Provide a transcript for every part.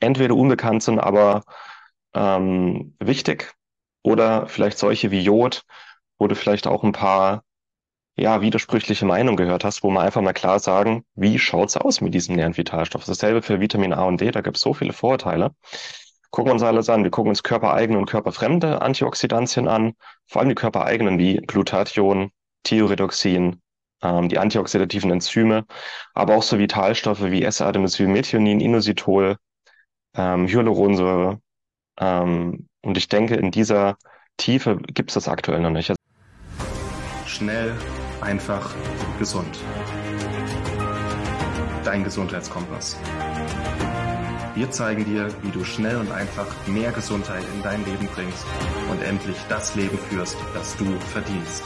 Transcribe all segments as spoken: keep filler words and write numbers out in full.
entweder unbekannt sind, aber ähm, wichtig, oder vielleicht solche wie Jod, wo du vielleicht auch ein paar ja, widersprüchliche Meinungen gehört hast, wo man einfach mal klar sagen, wie schaut's aus mit diesem näheren Vitalstoff? Dasselbe für Vitamin A und D, da gibt es so viele Vorteile. Gucken wir uns alles an. Wir gucken uns körpereigene und körperfremde Antioxidantien an, vor allem die körpereigenen wie Glutathion, Thioredoxin, ähm, die antioxidativen Enzyme, aber auch so Vitalstoffe wie S-Adenosylmethionin, Inositol, ähm, Hyaluronsäure. Ähm, und ich denke, in dieser Tiefe gibt es das aktuell noch nicht. Schnell, einfach, gesund. Dein Gesundheitskompass. Wir zeigen dir, wie du schnell und einfach mehr Gesundheit in dein Leben bringst und endlich das Leben führst, das du verdienst.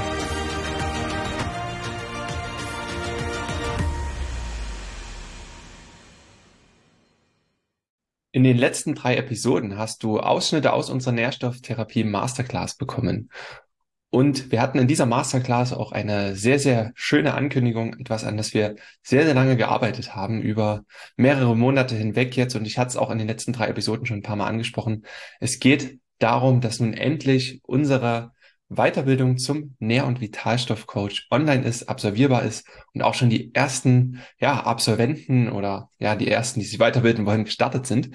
In den letzten drei Episoden hast du Ausschnitte aus unserer Nährstofftherapie Masterclass bekommen. Und wir hatten in dieser Masterclass auch eine sehr, sehr schöne Ankündigung, etwas, an das wir sehr, sehr lange gearbeitet haben, über mehrere Monate hinweg jetzt. Und ich hatte es auch in den letzten drei Episoden schon ein paar Mal angesprochen. Es geht darum, dass nun endlich unsere Weiterbildung zum Nähr- und Vitalstoffcoach online ist, absolvierbar ist und auch schon die ersten, ja, Absolventen oder ja, die ersten, die sich weiterbilden wollen, gestartet sind.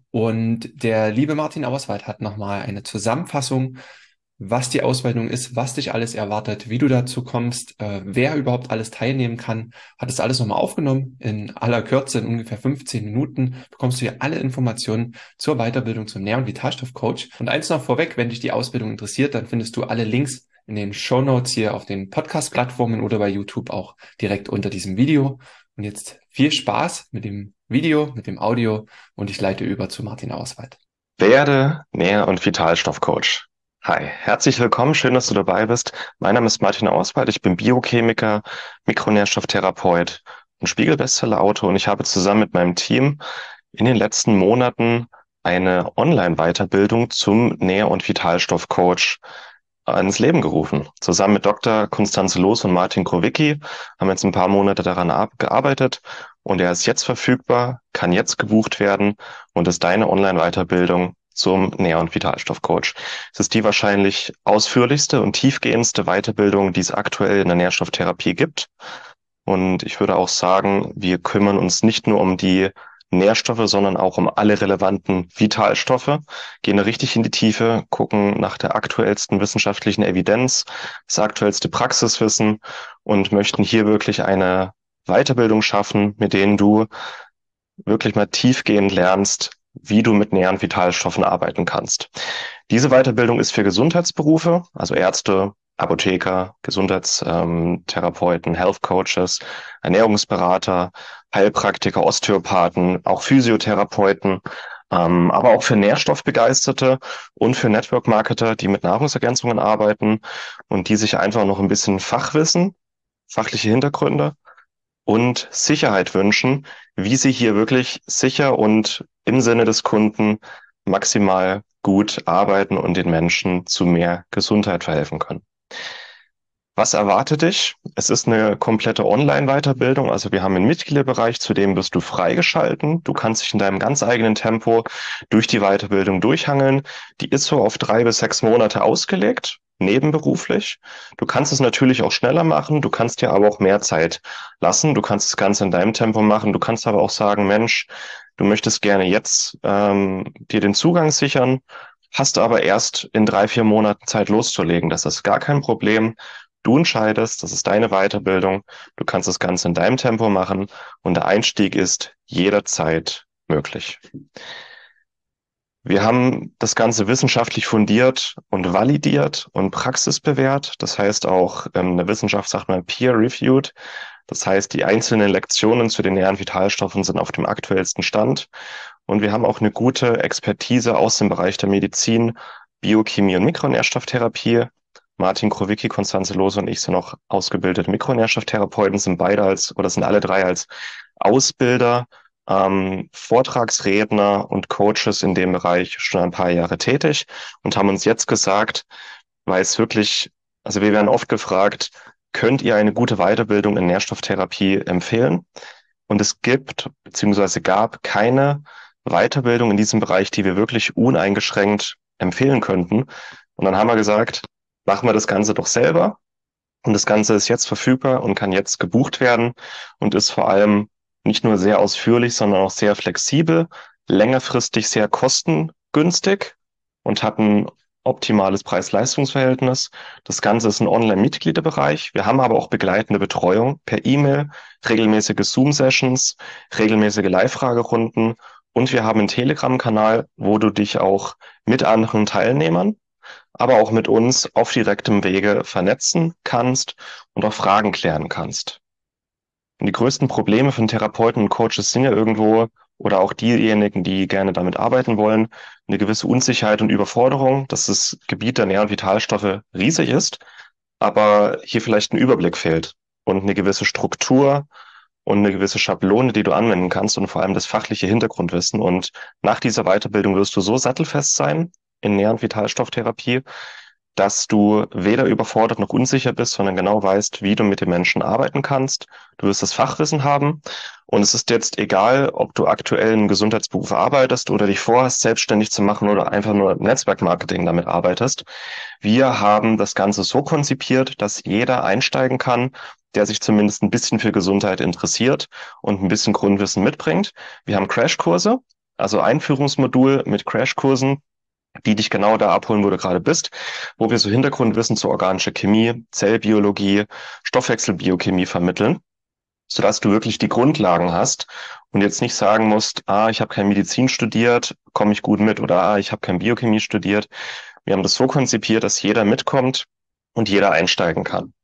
Und der liebe Martin Auerswald hat nochmal eine Zusammenfassung, was die Ausbildung ist, was dich alles erwartet, wie du dazu kommst, äh, wer überhaupt alles teilnehmen kann, hat das alles nochmal aufgenommen. In aller Kürze, in ungefähr fünfzehn Minuten, bekommst du hier alle Informationen zur Weiterbildung zum Nähr- und Vitalstoffcoach. Und eins noch vorweg, wenn dich die Ausbildung interessiert, dann findest du alle Links in den Shownotes hier auf den Podcast-Plattformen oder bei YouTube auch direkt unter diesem Video. Und jetzt viel Spaß mit dem Video, mit dem Audio und ich leite über zu Martin Auerswald. Werde Nähr- und Vitalstoffcoach. Hi, herzlich willkommen, schön, dass du dabei bist. Mein Name ist Martin Auerswald, ich bin Biochemiker, Mikronährstofftherapeut und Spiegel-Bestseller-Autor und ich habe zusammen mit meinem Team in den letzten Monaten eine Online-Weiterbildung zum Nähr- und Vitalstoffcoach ins Leben gerufen. Zusammen mit Doktor Constanze Loos und Martin Krowicki haben wir jetzt ein paar Monate daran gearbeitet und er ist jetzt verfügbar, kann jetzt gebucht werden und ist deine Online-Weiterbildung zum Nähr- und Vitalstoffcoach. Es ist die wahrscheinlich ausführlichste und tiefgehendste Weiterbildung, die es aktuell in der Nährstofftherapie gibt. Und ich würde auch sagen, wir kümmern uns nicht nur um die Nährstoffe, sondern auch um alle relevanten Vitalstoffe, gehen da richtig in die Tiefe, gucken nach der aktuellsten wissenschaftlichen Evidenz, das aktuellste Praxiswissen und möchten hier wirklich eine Weiterbildung schaffen, mit denen du wirklich mal tiefgehend lernst, wie du mit näheren Vitalstoffen arbeiten kannst. Diese Weiterbildung ist für Gesundheitsberufe, also Ärzte, Apotheker, Gesundheitstherapeuten, Health Coaches, Ernährungsberater, Heilpraktiker, Osteopathen, auch Physiotherapeuten, ähm, aber auch für Nährstoffbegeisterte und für Network-Marketer, die mit Nahrungsergänzungen arbeiten und die sich einfach noch ein bisschen Fachwissen, fachliche Hintergründe und Sicherheit wünschen, wie sie hier wirklich sicher und im Sinne des Kunden maximal gut arbeiten und den Menschen zu mehr Gesundheit verhelfen können. Was erwartet dich? Es ist eine komplette Online-Weiterbildung. Also wir haben einen Mitgliederbereich, zu dem bist du freigeschalten. Du kannst dich in deinem ganz eigenen Tempo durch die Weiterbildung durchhangeln. Die ist so auf drei bis sechs Monate ausgelegt, nebenberuflich. Du kannst es natürlich auch schneller machen. Du kannst dir aber auch mehr Zeit lassen. Du kannst das Ganze in deinem Tempo machen. Du kannst aber auch sagen, Mensch, du möchtest gerne jetzt ähm, dir den Zugang sichern, hast aber erst in drei, vier Monaten Zeit loszulegen. Das ist gar kein Problem. Du entscheidest, das ist deine Weiterbildung. Du kannst das Ganze in deinem Tempo machen und der Einstieg ist jederzeit möglich. Wir haben das Ganze wissenschaftlich fundiert und validiert und praxisbewährt. Das heißt auch, ähm, in der Wissenschaft sagt man peer-reviewed. Das heißt, die einzelnen Lektionen zu den näheren Vitalstoffen sind auf dem aktuellsten Stand. Und wir haben auch eine gute Expertise aus dem Bereich der Medizin, Biochemie und Mikronährstofftherapie. Martin Krowicki, Constanze Lohse und ich sind auch ausgebildete Mikronährstofftherapeuten, sind beide als, oder sind alle drei als Ausbilder, ähm, Vortragsredner und Coaches in dem Bereich schon ein paar Jahre tätig und haben uns jetzt gesagt, weil es wirklich, also wir werden oft gefragt, könnt ihr eine gute Weiterbildung in Nährstofftherapie empfehlen? Und es gibt, beziehungsweise gab keine Weiterbildung in diesem Bereich, die wir wirklich uneingeschränkt empfehlen könnten. Und dann haben wir gesagt, machen wir das Ganze doch selber. Und das Ganze ist jetzt verfügbar und kann jetzt gebucht werden und ist vor allem nicht nur sehr ausführlich, sondern auch sehr flexibel, längerfristig sehr kostengünstig und hat ein optimales Preis-Leistungs-Verhältnis. Das Ganze ist ein Online-Mitgliederbereich. Wir haben aber auch begleitende Betreuung per E-Mail, regelmäßige Zoom-Sessions, regelmäßige Live-Fragerunden und wir haben einen Telegram-Kanal, wo du dich auch mit anderen Teilnehmern, aber auch mit uns auf direktem Wege vernetzen kannst und auch Fragen klären kannst. Und die größten Probleme von Therapeuten und Coaches sind ja irgendwo, oder auch diejenigen, die gerne damit arbeiten wollen, eine gewisse Unsicherheit und Überforderung, dass das Gebiet der Nähr- und Vitalstoffe riesig ist, aber hier vielleicht ein Überblick fehlt und eine gewisse Struktur und eine gewisse Schablone, die du anwenden kannst und vor allem das fachliche Hintergrundwissen. Und nach dieser Weiterbildung wirst du so sattelfest sein in Nähr- und Vitalstofftherapie, dass du weder überfordert noch unsicher bist, sondern genau weißt, wie du mit den Menschen arbeiten kannst. Du wirst das Fachwissen haben und es ist jetzt egal, ob du aktuell einen Gesundheitsberuf arbeitest oder dich vorhast, selbstständig zu machen oder einfach nur im Netzwerkmarketing damit arbeitest. Wir haben das Ganze so konzipiert, dass jeder einsteigen kann, der sich zumindest ein bisschen für Gesundheit interessiert und ein bisschen Grundwissen mitbringt. Wir haben Crashkurse, also Einführungsmodul mit Crashkursen, die dich genau da abholen, wo du gerade bist, wo wir so Hintergrundwissen zu organischer Chemie, Zellbiologie, Stoffwechselbiochemie vermitteln, sodass du wirklich die Grundlagen hast und jetzt nicht sagen musst, ah, ich habe kein Medizin studiert, komme ich gut mit, oder ah, ich habe kein Biochemie studiert. Wir haben das so konzipiert, dass jeder mitkommt und jeder einsteigen kann.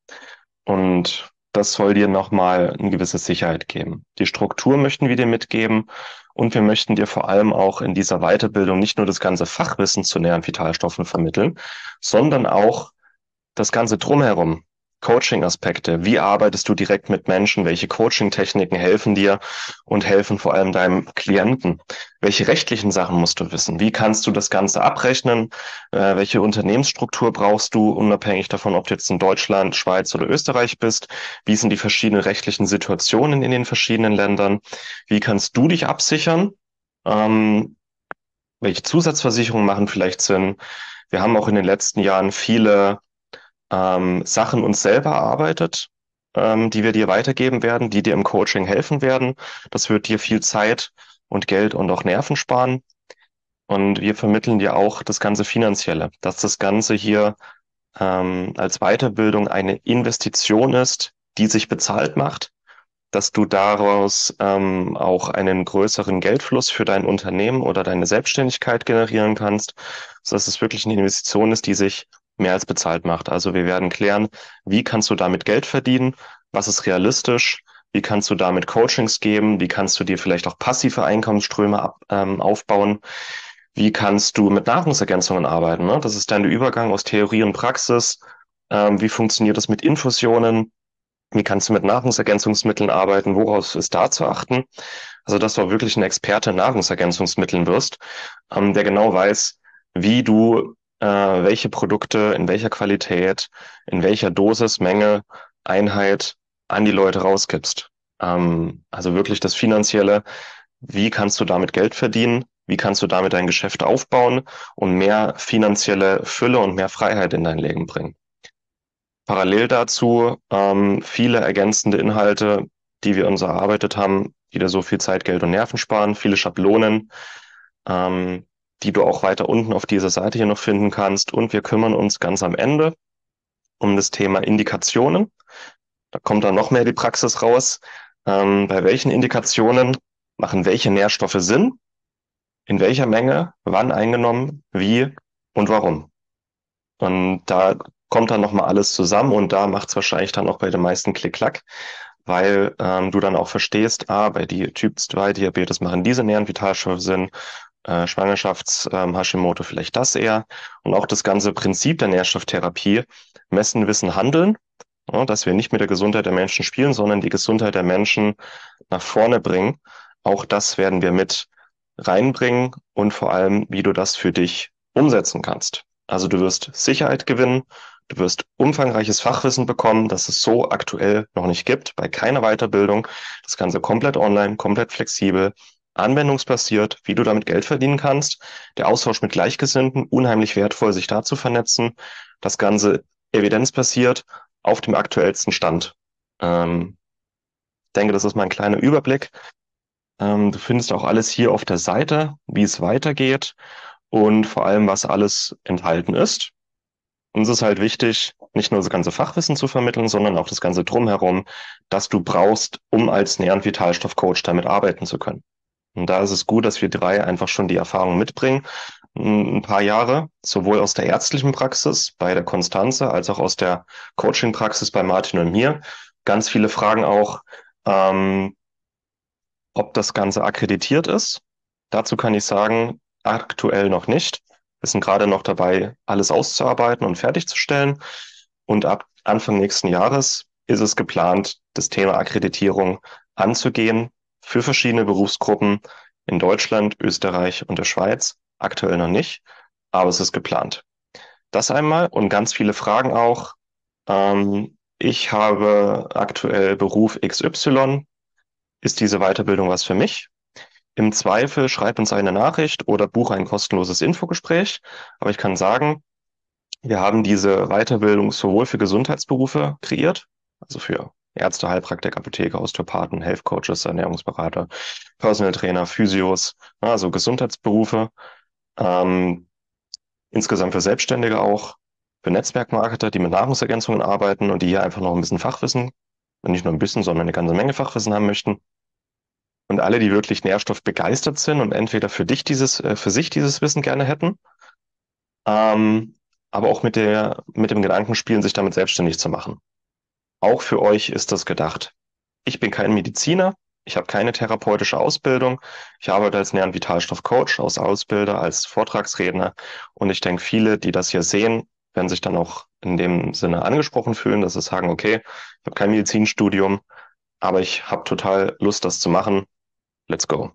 Und das soll dir nochmal eine gewisse Sicherheit geben. Die Struktur möchten wir dir mitgeben und wir möchten dir vor allem auch in dieser Weiterbildung nicht nur das ganze Fachwissen zu Nähr- und Vitalstoffen vermitteln, sondern auch das Ganze drumherum. Coaching-Aspekte. Wie arbeitest du direkt mit Menschen? Welche Coaching-Techniken helfen dir und helfen vor allem deinem Klienten? Welche rechtlichen Sachen musst du wissen? Wie kannst du das Ganze abrechnen? Äh, welche Unternehmensstruktur brauchst du, unabhängig davon, ob du jetzt in Deutschland, Schweiz oder Österreich bist? Wie sind die verschiedenen rechtlichen Situationen in den verschiedenen Ländern? Wie kannst du dich absichern? Ähm, welche Zusatzversicherungen machen vielleicht Sinn? Wir haben auch in den letzten Jahren viele ähm, Sachen uns selber erarbeitet, ähm, die wir dir weitergeben werden, die dir im Coaching helfen werden. Das wird dir viel Zeit und Geld und auch Nerven sparen. Und wir vermitteln dir auch das ganze Finanzielle, dass das Ganze hier ähm, als Weiterbildung eine Investition ist, die sich bezahlt macht, dass du daraus ähm, auch einen größeren Geldfluss für dein Unternehmen oder deine Selbstständigkeit generieren kannst, sodass es wirklich eine Investition ist, die sich mehr als bezahlt macht. Also wir werden klären, wie kannst du damit Geld verdienen, was ist realistisch, wie kannst du damit Coachings geben, wie kannst du dir vielleicht auch passive Einkommensströme ab, ähm, aufbauen, wie kannst du mit Nahrungsergänzungen arbeiten, ne? Das ist dann der Übergang aus Theorie und Praxis. Ähm, wie funktioniert das mit Infusionen? Wie kannst du mit Nahrungsergänzungsmitteln arbeiten? Woraus ist da zu achten? Also, dass du auch wirklich ein Experte in Nahrungsergänzungsmitteln wirst, ähm, der genau weiß, wie du äh, welche Produkte in welcher Qualität, in welcher Dosis, Menge, Einheit an die Leute rausgibst. Ähm, also wirklich das Finanzielle. Wie kannst du damit Geld verdienen? Wie kannst du damit dein Geschäft aufbauen und mehr finanzielle Fülle und mehr Freiheit in dein Leben bringen? Parallel dazu ähm, viele ergänzende Inhalte, die wir uns erarbeitet haben, die dir so viel Zeit, Geld und Nerven sparen, viele Schablonen, ähm, die du auch weiter unten auf dieser Seite hier noch finden kannst. Und wir kümmern uns ganz am Ende um das Thema Indikationen. Da kommt dann noch mehr die Praxis raus. Ähm, bei welchen Indikationen machen welche Nährstoffe Sinn? In welcher Menge? Wann eingenommen? Wie und warum? Und da kommt dann nochmal alles zusammen und da macht es wahrscheinlich dann auch bei den meisten Klick-Klack, weil ähm, du dann auch verstehst, ah, bei die Typ zwei Diabetes machen diese Nähr- und Vitalstoffe Sinn, äh, Schwangerschafts-Hashimoto vielleicht das eher. Und auch das ganze Prinzip der Nährstofftherapie, messen, wissen, handeln, ja, dass wir nicht mit der Gesundheit der Menschen spielen, sondern die Gesundheit der Menschen nach vorne bringen. Auch das werden wir mit reinbringen und vor allem, wie du das für dich umsetzen kannst. Also du wirst Sicherheit gewinnen, du wirst umfangreiches Fachwissen bekommen, das es so aktuell noch nicht gibt, bei keiner Weiterbildung. Das Ganze komplett online, komplett flexibel. anwendungsbasiert, wie du damit Geld verdienen kannst. Der Austausch mit Gleichgesinnten, unheimlich wertvoll, sich da zu vernetzen. Das Ganze evidenzbasiert auf dem aktuellsten Stand. Ähm, ich denke, das ist mal ein kleiner Überblick. Ähm, du findest auch alles hier auf der Seite, wie es weitergeht und vor allem, was alles enthalten ist. Uns ist halt wichtig, nicht nur das ganze Fachwissen zu vermitteln, sondern auch das ganze Drumherum, das du brauchst, um als Nähr- und Vitalstoffcoach damit arbeiten zu können. Und da ist es gut, dass wir drei einfach schon die Erfahrung mitbringen. Ein paar Jahre, sowohl aus der ärztlichen Praxis bei der Konstanze als auch aus der Coaching-Praxis bei Martin und mir. Ganz viele Fragen auch, ähm, ob das Ganze akkreditiert ist. Dazu kann ich sagen, aktuell noch nicht. Wir sind gerade noch dabei, alles auszuarbeiten und fertigzustellen. Und ab Anfang nächsten Jahres ist es geplant, das Thema Akkreditierung anzugehen für verschiedene Berufsgruppen in Deutschland, Österreich und der Schweiz. Aktuell noch nicht, aber es ist geplant. Das einmal und ganz viele Fragen auch. Ähm, ich habe aktuell Beruf X Y. Ist diese Weiterbildung was für mich? Im Zweifel schreib uns eine Nachricht oder buche ein kostenloses Infogespräch. Aber ich kann sagen, wir haben diese Weiterbildung sowohl für Gesundheitsberufe kreiert, also für Ärzte, Heilpraktiker, Apotheker, Osteopathen, Health Coaches, Ernährungsberater, Personal Trainer, Physios, also Gesundheitsberufe, ähm, insgesamt für Selbstständige auch, für Netzwerkmarketer, die mit Nahrungsergänzungen arbeiten und die hier einfach noch ein bisschen Fachwissen, und nicht nur ein bisschen, sondern eine ganze Menge Fachwissen haben möchten. Und alle, die wirklich nährstoffbegeistert sind und entweder für dich dieses, äh, für sich dieses Wissen gerne hätten, ähm, aber auch mit der, mit dem Gedanken spielen, sich damit selbstständig zu machen. Auch für euch ist das gedacht. Ich bin kein Mediziner, ich habe keine therapeutische Ausbildung. Ich arbeite als Nähr- und Vitalstoffcoach, als Ausbilder, als Vortragsredner. Und ich denke, viele, die das hier sehen, werden sich dann auch in dem Sinne angesprochen fühlen, dass sie sagen, okay, ich habe kein Medizinstudium, aber ich habe total Lust, das zu machen. Let's go.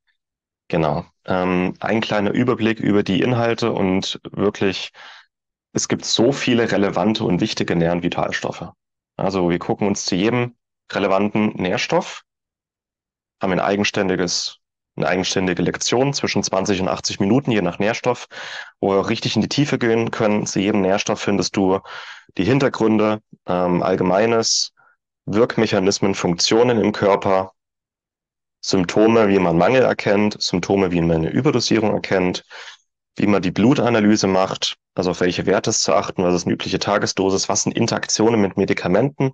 Genau. Ähm, ein kleiner Überblick über die Inhalte und wirklich, es gibt so viele relevante und wichtige Nähr- und Vitalstoffe. Also wir gucken uns zu jedem relevanten Nährstoff, haben ein eigenständiges, eine eigenständige Lektion zwischen zwanzig und achtzig Minuten, je nach Nährstoff, wo wir richtig in die Tiefe gehen können. Zu jedem Nährstoff findest du die Hintergründe, ähm, Allgemeines, Wirkmechanismen, Funktionen im Körper, Symptome, wie man Mangel erkennt, Symptome, wie man eine Überdosierung erkennt, wie man die Blutanalyse macht, also auf welche Werte es zu achten, was ist eine übliche Tagesdosis, was sind Interaktionen mit Medikamenten,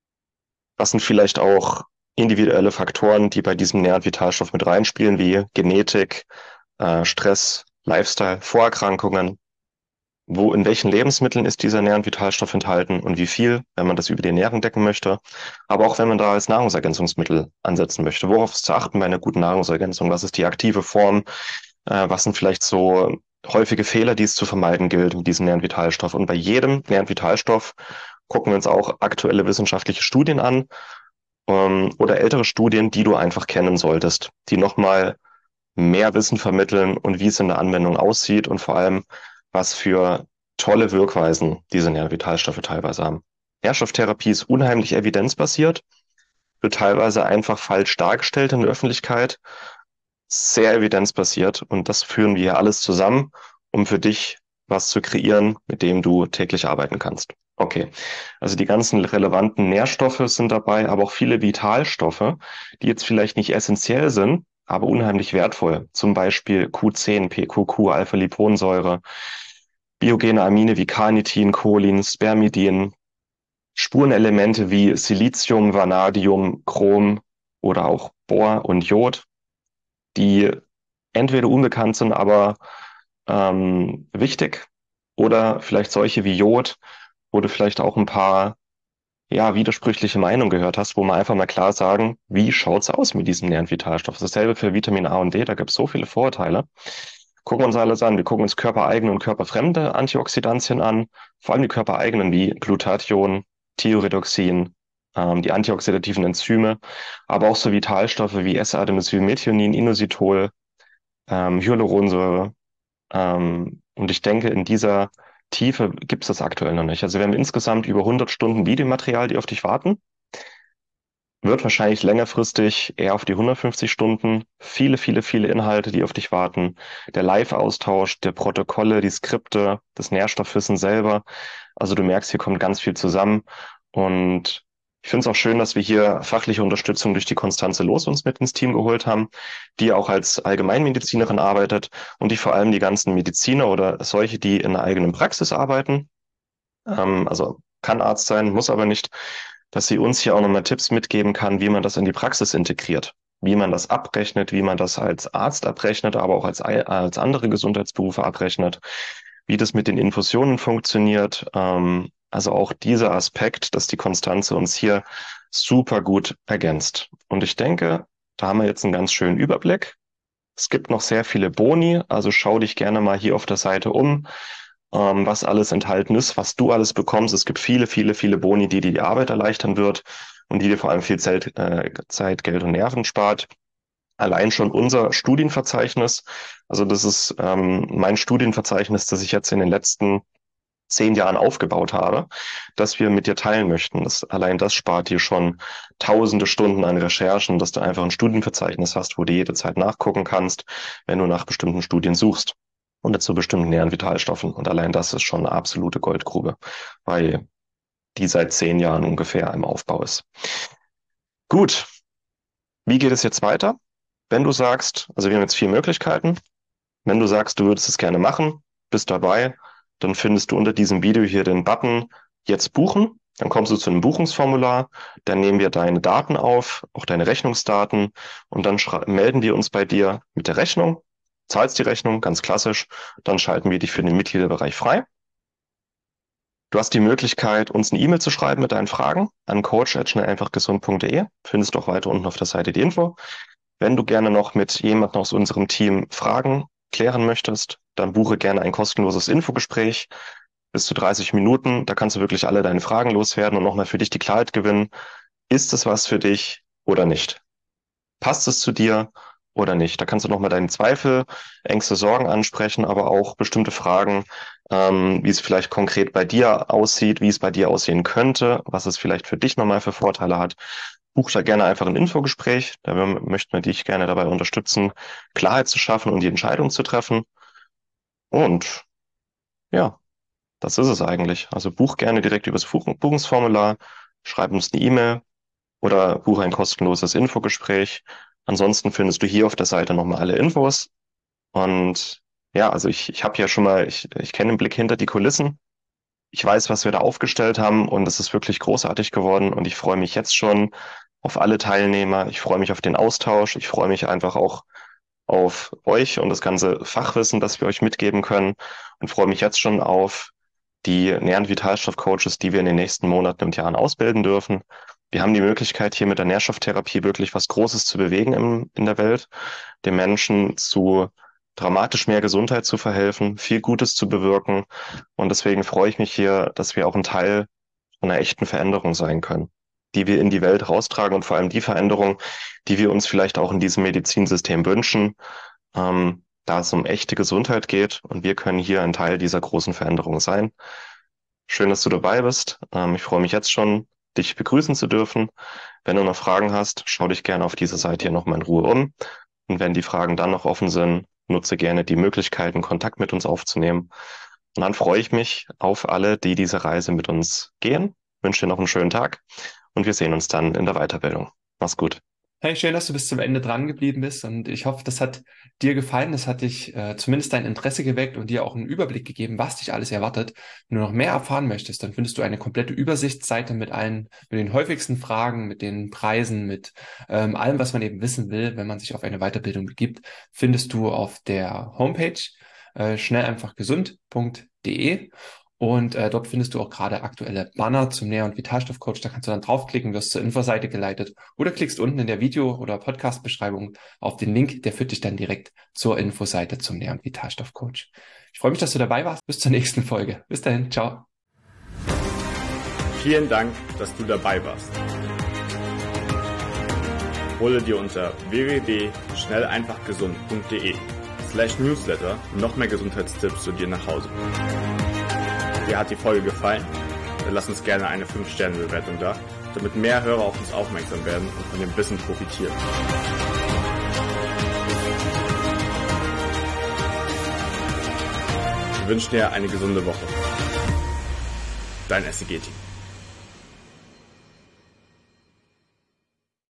was sind vielleicht auch individuelle Faktoren, die bei diesem Nähr- und Vitalstoff mit reinspielen, wie Genetik, äh, Stress, Lifestyle, Vorerkrankungen. Wo, in welchen Lebensmitteln ist dieser Nähr- und Vitalstoff enthalten und wie viel, wenn man das über die Ernährung decken möchte, aber auch wenn man da als Nahrungsergänzungsmittel ansetzen möchte. Worauf ist zu achten bei einer guten Nahrungsergänzung? Was ist die aktive Form? Äh, was sind vielleicht so häufige Fehler, die es zu vermeiden gilt mit diesem Nähr- und Vitalstoff? Und bei jedem Nähr- und Vitalstoff gucken wir uns auch aktuelle wissenschaftliche Studien an, ähm, oder ältere Studien, die du einfach kennen solltest, die nochmal mehr Wissen vermitteln und wie es in der Anwendung aussieht und vor allem, was für tolle Wirkweisen diese Nährvitalstoffe teilweise haben. Nährstofftherapie ist unheimlich evidenzbasiert, wird teilweise einfach falsch dargestellt in der Öffentlichkeit, sehr evidenzbasiert und das führen wir alles zusammen, um für dich was zu kreieren, mit dem du täglich arbeiten kannst. Okay, also die ganzen relevanten Nährstoffe sind dabei, aber auch viele Vitalstoffe, die jetzt vielleicht nicht essentiell sind, aber unheimlich wertvoll. Zum Beispiel Q zehn, P Q Q, Alpha-Liponsäure, biogene Amine wie Carnitin, Cholin, Spermidin, Spurenelemente wie Silizium, Vanadium, Chrom oder auch Bor und Jod, die entweder unbekannt sind, aber ähm, wichtig, oder vielleicht solche wie Jod, wo du vielleicht auch ein paar ja, widersprüchliche Meinungen gehört hast, wo man einfach mal klar sagen, wie schaut's aus mit diesem Nähr- und Vitalstoff? Dasselbe für Vitamin A und D, da gibt's so viele Vorurteile. Gucken wir uns alles an. Wir gucken uns körpereigene und körperfremde Antioxidantien an, vor allem die körpereigenen wie Glutathion, Thioredoxin, ähm, die antioxidativen Enzyme, aber auch so Vitalstoffe wie S-Adenosylmethionin, Inositol, ähm, Hyaluronsäure. Ähm, und ich denke, in dieser Tiefe gibt es das aktuell noch nicht. Also wir haben insgesamt über hundert Stunden Videomaterial, die auf dich warten. wird wahrscheinlich längerfristig eher auf die hundertfünfzig Stunden, viele, viele, viele Inhalte, die auf dich warten, der Live-Austausch, der Protokolle, die Skripte, das Nährstoffwissen selber. Also du merkst, hier kommt ganz viel zusammen und ich finde es auch schön, dass wir hier fachliche Unterstützung durch die Konstanze Loos uns mit ins Team geholt haben, die auch als Allgemeinmedizinerin arbeitet und die vor allem die ganzen Mediziner oder solche, die in einer eigenen Praxis arbeiten, ähm, also kann Arzt sein, muss aber nicht, dass sie uns hier auch nochmal Tipps mitgeben kann, wie man das in die Praxis integriert, wie man das abrechnet, wie man das als Arzt abrechnet, aber auch als, als andere Gesundheitsberufe abrechnet, wie das mit den Infusionen funktioniert. Ähm, also auch dieser Aspekt, dass die Konstanze uns hier super gut ergänzt. Und ich denke, da haben wir jetzt einen ganz schönen Überblick. Es gibt noch sehr viele Boni, also schau dich gerne mal hier auf der Seite um, ähm, was alles enthalten ist, was du alles bekommst. Es gibt viele, viele, viele Boni, die dir die Arbeit erleichtern wird und die dir vor allem viel Zeit, äh, Zeit, Geld und Nerven spart. Allein schon unser Studienverzeichnis, also das ist ähm, mein Studienverzeichnis, das ich jetzt in den letzten zehn Jahren aufgebaut habe, das wir mit dir teilen möchten. Das, allein das spart dir schon tausende Stunden an Recherchen, dass du einfach ein Studienverzeichnis hast, wo du jede Zeit nachgucken kannst, wenn du nach bestimmten Studien suchst und zu bestimmten näheren Vitalstoffen. Und allein das ist schon eine absolute Goldgrube, weil die seit zehn Jahren ungefähr im Aufbau ist. Gut, wie geht es jetzt weiter? Wenn du sagst, also wir haben jetzt vier Möglichkeiten, wenn du sagst, du würdest es gerne machen, bist dabei, dann findest du unter diesem Video hier den Button Jetzt buchen. Dann kommst du zu einem Buchungsformular, dann nehmen wir deine Daten auf, auch deine Rechnungsdaten und dann melden wir uns bei dir mit der Rechnung, zahlst die Rechnung, ganz klassisch, dann schalten wir dich für den Mitgliederbereich frei. Du hast die Möglichkeit, uns eine E-Mail zu schreiben mit deinen Fragen an coach at schnell einfach gesund punkt de. Findest du auch weiter unten auf der Seite die Info. Wenn du gerne noch mit jemandem aus unserem Team Fragen klären möchtest, dann buche gerne ein kostenloses Infogespräch bis zu dreißig Minuten. Da kannst du wirklich alle deine Fragen loswerden und nochmal für dich die Klarheit gewinnen. Ist es was für dich oder nicht? Passt es zu dir oder nicht? Da kannst du nochmal deine Zweifel, Ängste, Sorgen ansprechen, aber auch bestimmte Fragen, ähm, wie es vielleicht konkret bei dir aussieht, wie es bei dir aussehen könnte, was es vielleicht für dich nochmal für Vorteile hat. Buch da gerne einfach ein Infogespräch. Da möchten wir dich gerne dabei unterstützen, Klarheit zu schaffen und die Entscheidung zu treffen. Und ja, das ist es eigentlich. Also buch gerne direkt übers Buchungsformular, schreib uns eine E-Mail oder buche ein kostenloses Infogespräch. Ansonsten findest du hier auf der Seite nochmal alle Infos. Und ja, also ich, ich habe ja schon mal, ich, ich kenne den Blick hinter die Kulissen. Ich weiß, was wir da aufgestellt haben und es ist wirklich großartig geworden und ich freue mich jetzt schon auf alle Teilnehmer. Ich freue mich auf den Austausch. Ich freue mich einfach auch auf euch und das ganze Fachwissen, das wir euch mitgeben können und freue mich jetzt schon auf die Nähr- und Vitalstoff-Coaches, die wir in den nächsten Monaten und Jahren ausbilden dürfen. Wir haben die Möglichkeit, hier mit der Nährstofftherapie wirklich was Großes zu bewegen im, in der Welt, den Menschen zu dramatisch mehr Gesundheit zu verhelfen, viel Gutes zu bewirken. Und deswegen freue ich mich hier, dass wir auch ein Teil einer echten Veränderung sein können, die wir in die Welt raustragen und vor allem die Veränderung, die wir uns vielleicht auch in diesem Medizinsystem wünschen, ähm, da es um echte Gesundheit geht und wir können hier ein Teil dieser großen Veränderung sein. Schön, dass du dabei bist. Ähm, ich freue mich jetzt schon, dich begrüßen zu dürfen. Wenn du noch Fragen hast, schau dich gerne auf dieser Seite hier nochmal in Ruhe um. Und wenn die Fragen dann noch offen sind, nutze gerne die Möglichkeiten, Kontakt mit uns aufzunehmen. Und dann freue ich mich auf alle, die diese Reise mit uns gehen. Ich wünsche dir noch einen schönen Tag und wir sehen uns dann in der Weiterbildung. Mach's gut. Hey, schön, dass du bis zum Ende dran geblieben bist und ich hoffe, das hat dir gefallen, das hat dich äh, zumindest dein Interesse geweckt und dir auch einen Überblick gegeben, was dich alles erwartet. Wenn du noch mehr erfahren möchtest, dann findest du eine komplette Übersichtsseite mit allen, mit den häufigsten Fragen, mit den Preisen, mit ähm, allem, was man eben wissen will, wenn man sich auf eine Weiterbildung begibt, findest du auf der Homepage äh, schnell einfach gesund punkt de. Und äh, dort findest du auch gerade aktuelle Banner zum Nähr- und Vitalstoffcoach. Da kannst du dann draufklicken, wirst zur Infoseite geleitet oder klickst unten in der Video- oder Podcast-Beschreibung auf den Link. Der führt dich dann direkt zur Infoseite zum Nähr- und Vitalstoffcoach. Ich freue mich, dass du dabei warst. Bis zur nächsten Folge. Bis dahin. Ciao. Vielen Dank, dass du dabei warst. Hole dir unter w w w punkt schnell einfach gesund punkt de slash newsletter noch mehr Gesundheitstipps zu dir nach Hause. Dir hat die Folge gefallen? Dann lass uns gerne eine fünf Sterne Bewertung da damit mehr Hörer auf uns aufmerksam werden und von dem Wissen profitieren. Wir wünschen dir eine gesunde Woche. Dein S E G-Team.